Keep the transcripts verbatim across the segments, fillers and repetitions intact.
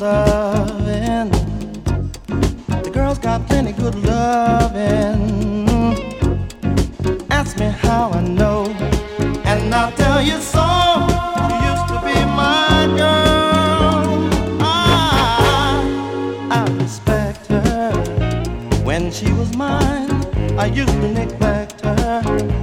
loving. The girl's got plenty good loving. Ask me how I know, and I'll tell you so. She used to be my girl. I, I respect her. When she was mine, I used to neglect her.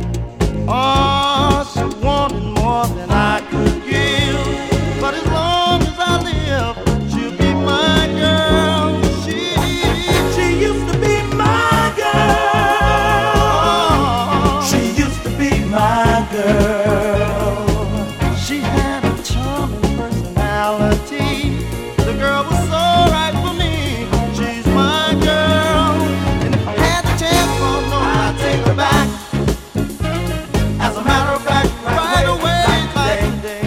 Oh, she wanted more than I could give. But as long as I live, she'll be my girl. She, she used to be my girl. She used to be my girl. She had a charming personality. The girl was so right for me. She's my girl. And if I had the chance, oh no, I'd take her back. As a matter of fact, right away, like today.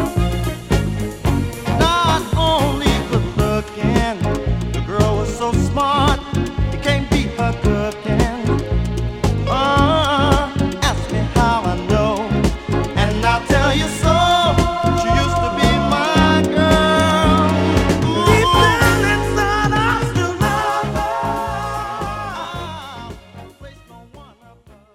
Not only good looking, the girl was so smart, you can't beat her cooking. Uh, ask me how I know, and I'll tell you so. She used to be my girl. Deep down inside, I still love her. I'll place no one above her.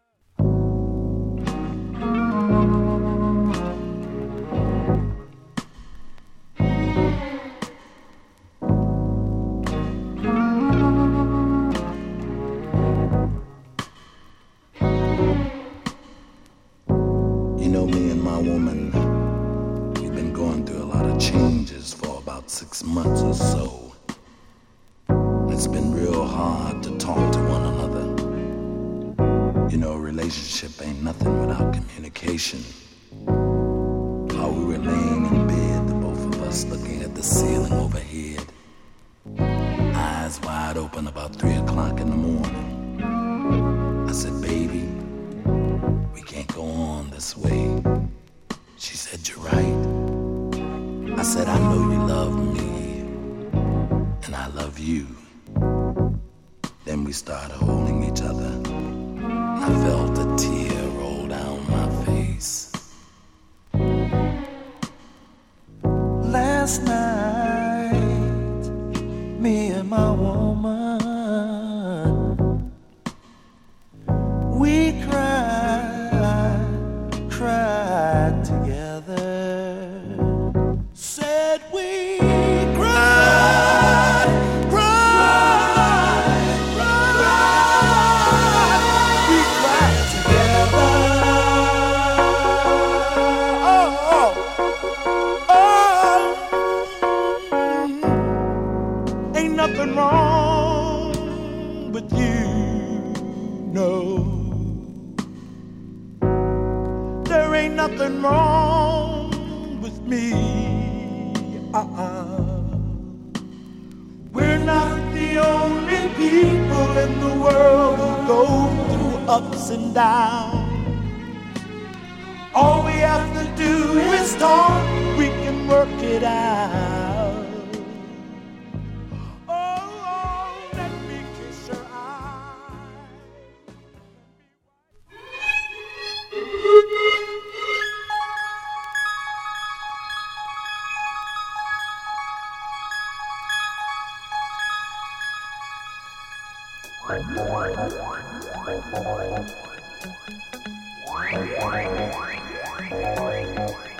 You know, me and my woman, we've been going through a lot of changes for about six months or so. It's been real hard to talk to one another. You know, a relationship ain't nothing without communication. How we were laying in bed, the both of us looking at the ceiling overhead, eyes wide open about three o'clock in the morning. I said, baby, we can't go on this way. She said, you're right. I said, I know you love me, and I love you. Then we started holding each other. I felt a tear roll down my face. Last night, me and my woman, we cried, cried together. Said we cried, cried, cried, we cried together. Oh, oh, oh. Ain't nothing wrong with you, no. There ain't nothing wrong with me. Uh-uh. We're not the only people in the world who go through ups and downs. All we have to do is talk, we can work it out. Oh, oh, let me kiss your eye. Bye.